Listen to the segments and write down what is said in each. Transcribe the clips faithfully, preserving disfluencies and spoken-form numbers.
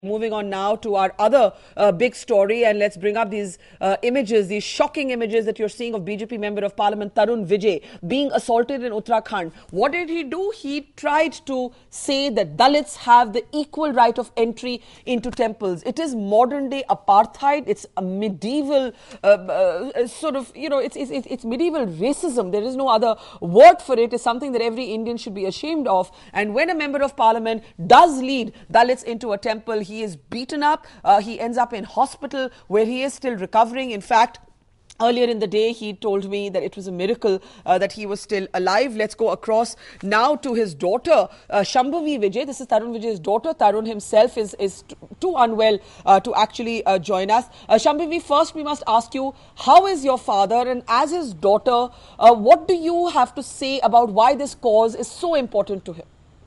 Moving on now to our other uh, big story, and let's bring up these uh, images, these shocking images that you're seeing of B J P Member of Parliament Tarun Vijay being assaulted in Uttarakhand. What did he do? He tried to say that Dalits have the equal right of entry into temples. It is modern day apartheid. It's a medieval uh, uh, sort of, you know, it's, it's, it's medieval racism. There is no other word for it. It's something that every Indian should be ashamed of. And when a Member of Parliament does lead Dalits into a temple, he is beaten up. Uh, he ends up in hospital where he is still recovering. In fact, earlier in the day, he told me that it was a miracle uh, that he was still alive. Let's go across now to his daughter, uh, Shambhavi Vijay. This is Tarun Vijay's daughter. Tarun himself is, is t- too unwell uh, to actually uh, join us. Uh, Shambhavi, first we must ask you, how is your father? And as his daughter, uh, what do you have to say about why this cause is so important to him?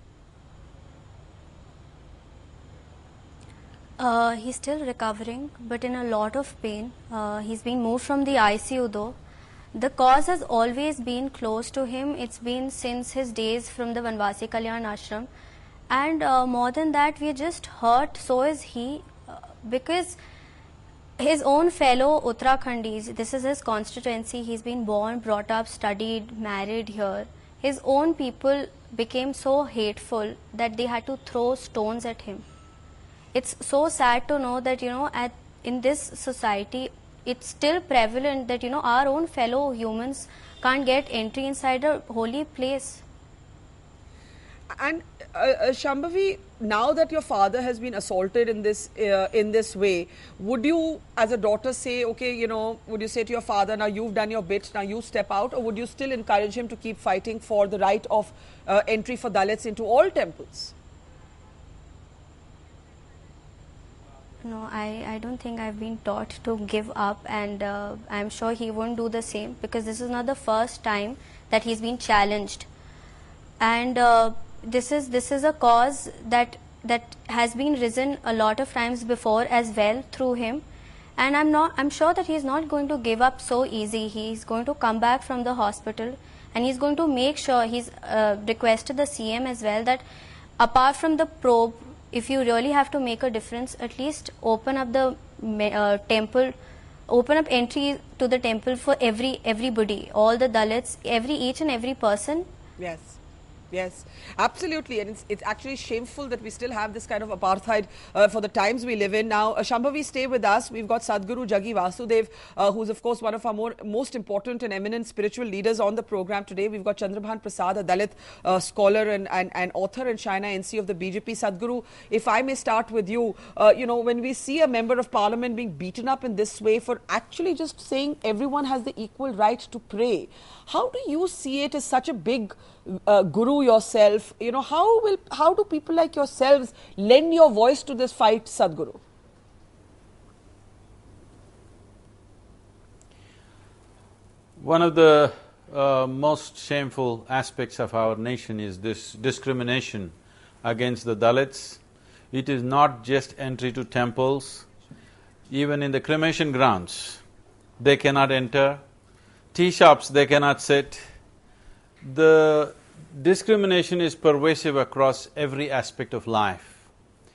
Uh, he's still recovering, but in a lot of pain. Uh, he's been moved from the I C U though. The cause has always been close to him. It's been since his days from the Vanvasi Kalyan Ashram. And uh, more than that, we are just hurt, so is he, uh, because his own fellow Uttarakhandis, this is his constituency, he's been born, brought up, studied, married here. His own people became so hateful that they had to throw stones at him. It's so sad to know that, you know, at, in this society, it's still prevalent that, you know, our own fellow humans can't get entry inside a holy place. And uh, uh, Shambhavi, now that your father has been assaulted in this uh, in this way, would you, as a daughter, say, okay, you know, would you say to your father, now you've done your bit, now you step out, or would you still encourage him to keep fighting for the right of uh, entry for Dalits into all temples? No, I, I don't think I've been taught to give up, and uh, I'm sure he won't do the same, because this is not the first time that he's been challenged. And uh, this is this is a cause that that has been risen a lot of times before as well through him. And I'm not I'm sure that he's not going to give up so easy. He's going to come back from the hospital, and he's going to make sure, he's uh, requested the C M as well, that apart from the probe, if you really have to make a difference, at least open up the uh, temple, open up entry to the temple for every everybody, all the Dalits, every each and every person. Yes. Yes, absolutely. And it's, it's actually shameful that we still have this kind of apartheid uh, for the times we live in. Now, uh, Shambhavi, stay with us. We've got Sadhguru Jaggi Vasudev, uh, who's, of course, one of our more, most important and eminent spiritual leaders on the program today. We've got Chandrabhan Prasad, a Dalit uh, scholar and, and, and author, and Shaina N C of the B J P. Sadhguru, if I may start with you, uh, you know, when we see a member of parliament being beaten up in this way for actually just saying everyone has the equal right to pray, how do you see it as such a big uh, guru yourself? You know, how will how do people like yourselves lend your voice to this fight, Sadhguru? One of the uh, most shameful aspects of our nation is this discrimination against the Dalits. It is not just entry to temples, even in the cremation grounds, they cannot enter, tea shops they cannot sit. The discrimination is pervasive across every aspect of life.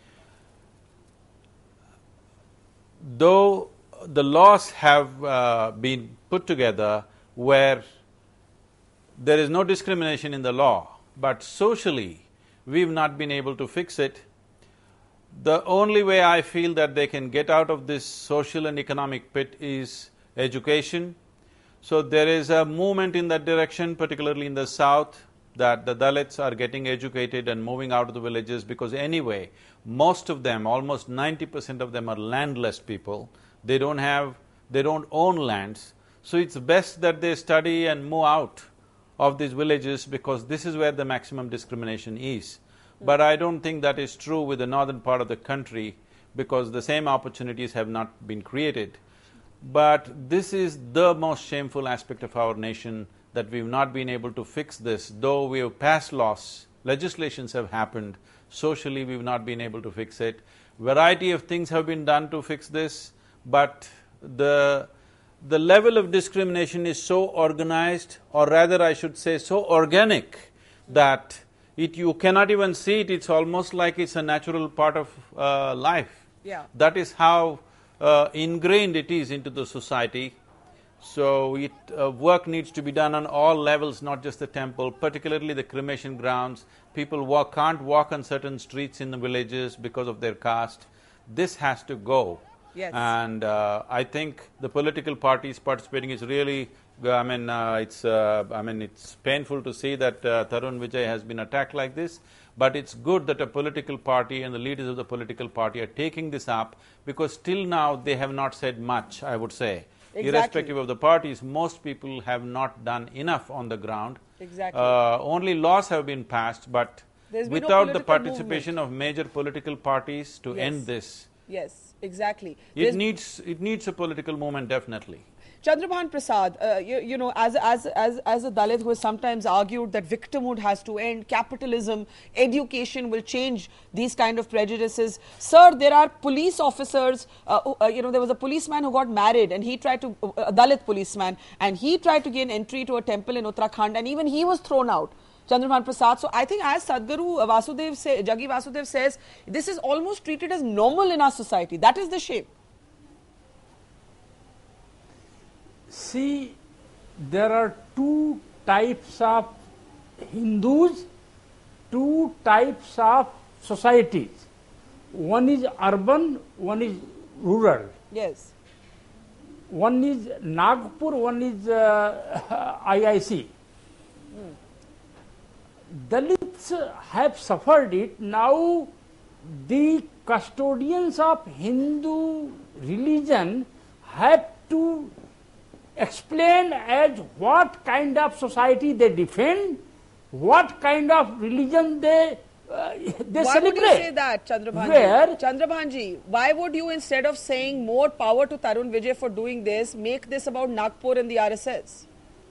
Though the laws have uh, been put together where there is no discrimination in the law, but socially we've not been able to fix it. The only way I feel that they can get out of this social and economic pit is education. So there is a movement in that direction, particularly in the south, that the Dalits are getting educated and moving out of the villages, because anyway, most of them, almost ninety percent of them are landless people. They don't have… they don't own lands. So it's best that they study and move out of these villages, because this is where the maximum discrimination is. But I don't think that is true with the northern part of the country, because the same opportunities have not been created. But this is the most shameful aspect of our nation, that we've not been able to fix this. Though we have passed laws, legislations have happened, socially we've not been able to fix it. Variety of things have been done to fix this, but the… the level of discrimination is so organized, or rather I should say so organic, that it you cannot even see it, it's almost like it's a natural part of uh, life. Yeah. That is how uh, ingrained it is into the society. So it, uh, work needs to be done on all levels, not just the temple, particularly the cremation grounds. People walk, can't walk on certain streets in the villages because of their caste. This has to go. Yes. And uh, I think the political parties participating is really, I mean, uh, it's, uh, I mean, it's painful to see that uh, Tarun Vijay has been attacked like this, but it's good that a political party and the leaders of the political party are taking this up, because till now they have not said much, I would say. Exactly. Irrespective of the parties, most people have not done enough on the ground. Exactly. Uh, only laws have been passed, but There's been no without the political participation movement. of major political parties to Yes. end this, Yes, exactly. it There's- needs it needs a political movement, definitely. Chandrabhan Prasad, uh, you, you know, as, as, as, as a Dalit who has sometimes argued that victimhood has to end, capitalism, education will change these kind of prejudices. Sir, there are police officers, uh, who, uh, you know, there was a policeman who got married and he tried to, uh, a Dalit policeman, and he tried to gain entry to a temple in Uttarakhand, and even he was thrown out. Chandrabhan Prasad. So I think as Sadhguru Vasudev say, Jaggi Vasudev says, this is almost treated as normal in our society. That is the shame. See, there are two types of Hindus, two types of societies. One is urban, one is rural. Yes. One is Nagpur, one is uh, I I C. Mm. Dalits have suffered it. Now the custodians of Hindu religion have to explain as what kind of society they defend, what kind of religion they uh, they why celebrate. Would you say that, Chandrabhanji? Where Chandrabhanji, why would you, instead of saying more power to Tarun Vijay for doing this, make this about Nagpur and the R S S?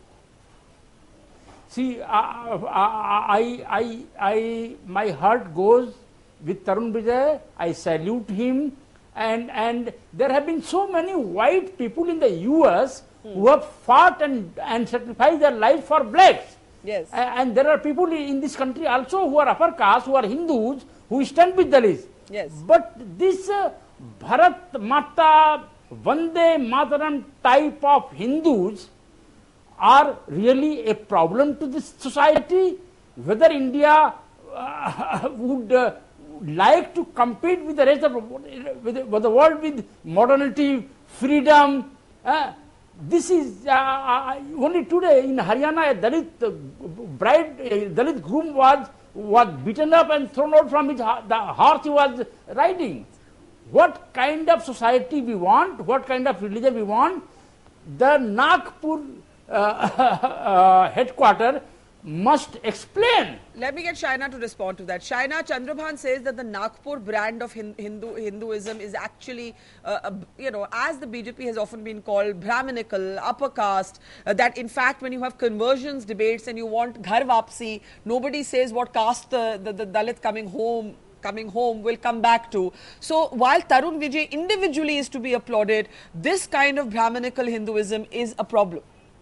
See, I, I, I, I, my heart goes with Tarun Vijay. I salute him, and and there have been so many white people in the U S hmm. who have fought and and sacrificed their lives for blacks. Yes. And there are people in this country also who are upper caste, who are Hindus, who stand with Dalits. Yes. But this uh, Bharat Mata, Vande Mataram type of Hindus are really a problem to this society. Whether India uh, would uh, like to compete with the rest of with the, with the world with modernity, freedom. Uh, this is uh, only today in Haryana, a Dalit uh, bride, a Dalit groom was was beaten up and thrown out from his the horse he was riding. What kind of society we want? What kind of religion we want? The Nagpur uh, uh, headquarter must explain. Let me get Shaina to respond to that. Shaina, Chandrabhan says that the Nagpur brand of Hindu Hinduism is actually, uh, uh, you know, as the B J P has often been called, Brahminical, upper caste, uh, that in fact when you have conversions debates and you want Ghar Vapsi, nobody says what caste the, the, the Dalit coming home coming home will come back to. So while Tarun Vijay individually is to be applauded, this kind of Brahminical Hinduism is a problem.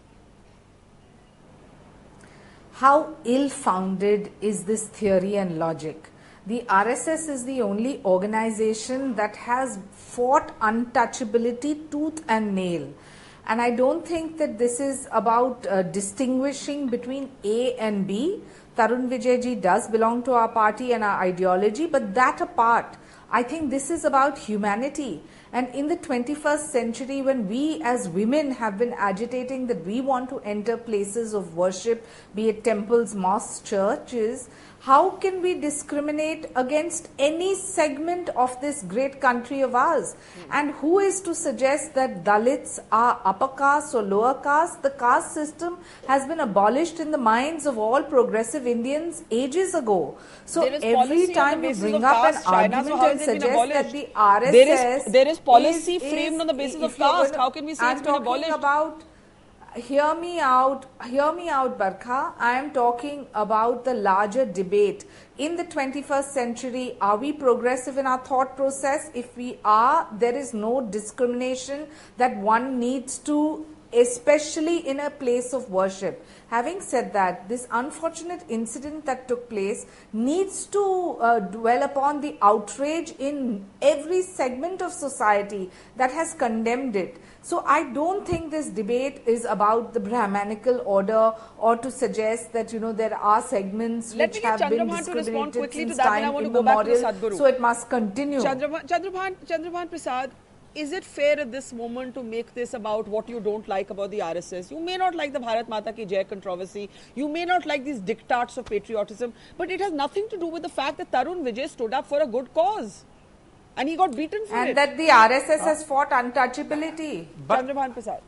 How ill-founded is this theory and logic? The R S S is the only organization that has fought untouchability tooth and nail. And I don't think that this is about uh, distinguishing between A and B. Tarun Vijay ji does belong to our party and our ideology, but that apart, I think this is about humanity. And in the twenty-first century, when we as women have been agitating that we want to enter places of worship, be it temples, mosques, churches, how can we discriminate against any segment of this great country of ours? Mm. And who is to suggest that Dalits are upper caste or lower caste? The caste system has been abolished in the minds of all progressive Indians ages ago. So every time you bring up an argument and suggest that the R S S there is, there is policy is, framed is, on the basis of caste. How can we say I'm it's been abolished? About, hear me out, hear me out, Barkha. I am talking about the larger debate. In the twenty-first century, are we progressive in our thought process? If we are, there is no discrimination that one needs to especially in a place of worship. Having said that, this unfortunate incident that took place needs to uh, dwell upon the outrage in every segment of society that has condemned it. So I don't think this debate is about the Brahmanical order or to suggest that, you know, there are segments Let which me get have been Chandrabhan to respond discriminated quickly to since that, then I time want to go back to the immemorial, Sadhguru. so it must continue. Chandrabhan, Chandrabhan, Chandrabhan Prasad, is it fair at this moment to make this about what you don't like about the R S S? You may not like the Bharat Mata Ki Jai controversy, you may not like these diktats of patriotism, but it has nothing to do with the fact that Tarun Vijay stood up for a good cause. And he got beaten for and it. And that the R S S has fought untouchability. Chandrabhan Prasad.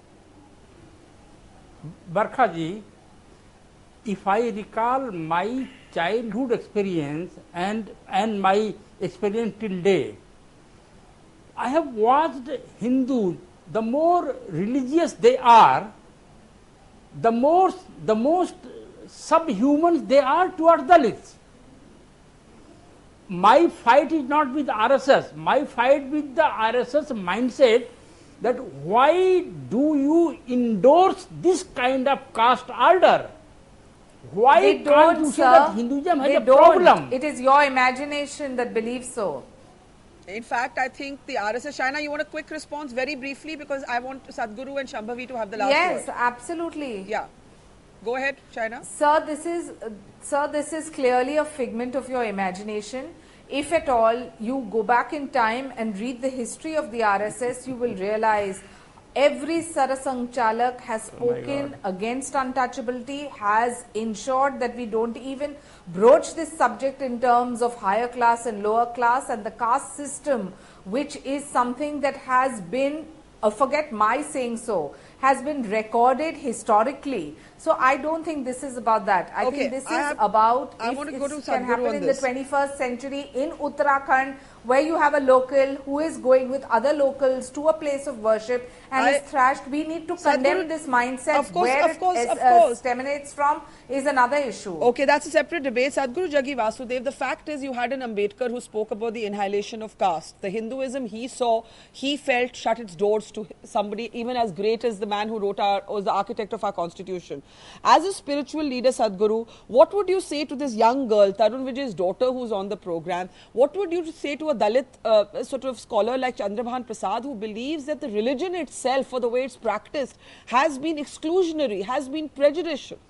Barkha ji, if I recall my childhood experience and, and my experience till day, I have watched Hindus, the more religious they are, the more, the most subhumans they are towards Dalits. My fight is not with R S S, my fight with the R S S mindset that why do you endorse this kind of caste order? Why they can't don't, you say sir. that Hinduism has they a don't. problem? It is your imagination that believes so. In fact, I think the R S S, Shaina, you want a quick response very briefly because I want Sadhguru and Shambhavi to have the last yes, word. Yes, absolutely. Yeah. Go ahead, Shaina. Sir, this is, uh, sir, this is clearly a figment of your imagination. If at all you go back in time and read the history of the R S S, you will realize every Sarasangchalak has spoken oh against untouchability, has ensured that we don't even broach this subject in terms of higher class and lower class, and the caste system, which is something that has been, uh, forget my saying so, has been recorded historically. So I don't think this is about that. I okay, think this I is have, about I if want to it go to can Sadhguru happen on in this. the twenty-first century in Uttarakhand, where you have a local who is going with other locals to a place of worship and I, is thrashed. We need to Sadhguru, condemn this mindset. of course, where of course, it of uh, course. emanates from is another issue. Okay, that's a separate debate. Sadhguru Jaggi Vasudev, the fact is you had an Ambedkar who spoke about the annihilation of caste. The Hinduism he saw, he felt shut its doors to somebody even as great as the man who wrote our, was the architect of our constitution. As a spiritual leader, Sadhguru, what would you say to this young girl, Tarun Vijay's daughter who's on the program? What would you say to a Dalit uh, sort of scholar like Chandrabhan Prasad who believes that the religion itself, for the way it's practiced, has been exclusionary, has been prejudicial?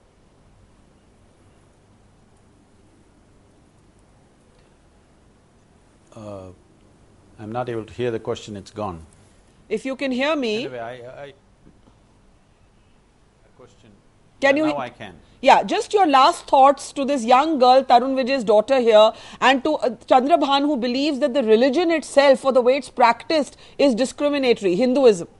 Uh, I'm not able to hear the question, it's gone. If you can hear me… Anyway, I… I a question… Can yeah, you… Now I can. Yeah, just your last thoughts to this young girl, Tarun Vijay's daughter here, and to uh, Chandrabhan, who believes that the religion itself, for the way it's practiced, is discriminatory, Hinduism.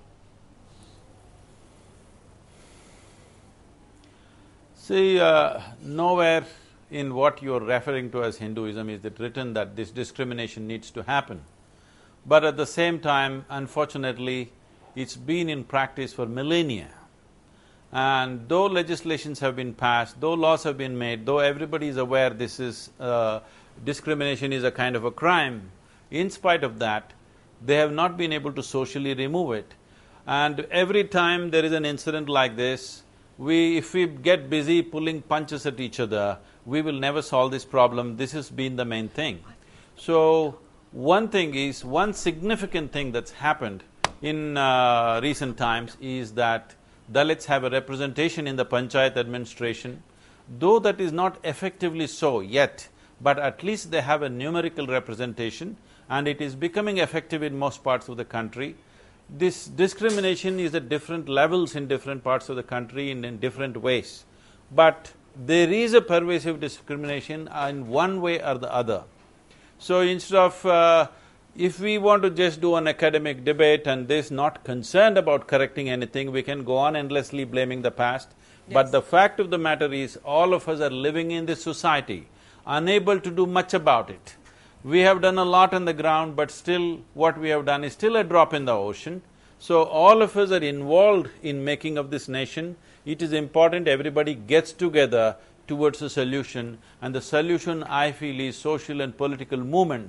See, uh, nowhere in what you're referring to as Hinduism is it written that this discrimination needs to happen. But at the same time, unfortunately, it's been in practice for millennia. And though legislations have been passed, though laws have been made, though everybody is aware this is… Uh, discrimination is a kind of a crime, in spite of that, they have not been able to socially remove it. And every time there is an incident like this, we… if we get busy pulling punches at each other, we will never solve this problem. This has been the main thing. So, one thing is… one significant thing that's happened in uh, recent times is that Dalits have a representation in the Panchayat administration, though that is not effectively so yet, but at least they have a numerical representation and it is becoming effective in most parts of the country. This discrimination is at different levels in different parts of the country in, in different ways. But there is a pervasive discrimination in one way or the other. So instead of… Uh, if we want to just do an academic debate and this, not concerned about correcting anything, we can go on endlessly blaming the past. Yes. But the fact of the matter is, all of us are living in this society, unable to do much about it. We have done a lot on the ground, but still what we have done is still a drop in the ocean. So all of us are involved in making of this nation. It is important everybody gets together towards a solution, and the solution, I feel, is social and political movements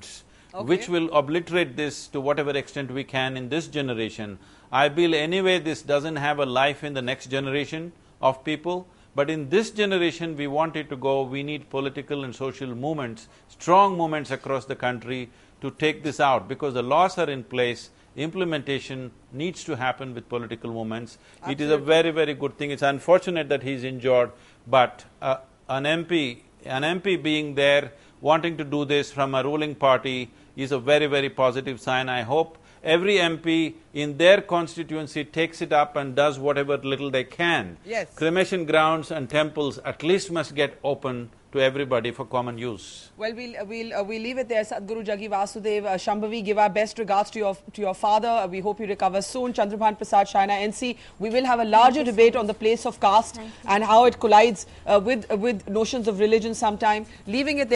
Okay. which will obliterate this to whatever extent we can in this generation. I feel anyway this doesn't have a life in the next generation of people, but in this generation we want it to go. We need political and social movements, strong movements across the country to take this out, because the laws are in place. Implementation needs to happen with political movements. Absolutely. It is a very, very good thing. It's unfortunate that he's injured, but uh, an M P, an M P being there, wanting to do this from a ruling party is a very, very positive sign. I hope every M P in their constituency takes it up and does whatever little they can. Yes. Cremation grounds and temples at least must get open to everybody for common use. Well, we'll uh, we'll uh, we'll leave it there. Sadhguru Jaggi Vasudev uh, Shambhavi, give our best regards to your to your father. Uh, we hope you recover soon. Chandrabhan Prasad Shaina, N C. We will have a larger debate on the place of caste and how it collides uh, with uh, with notions of religion sometime. Leaving it there.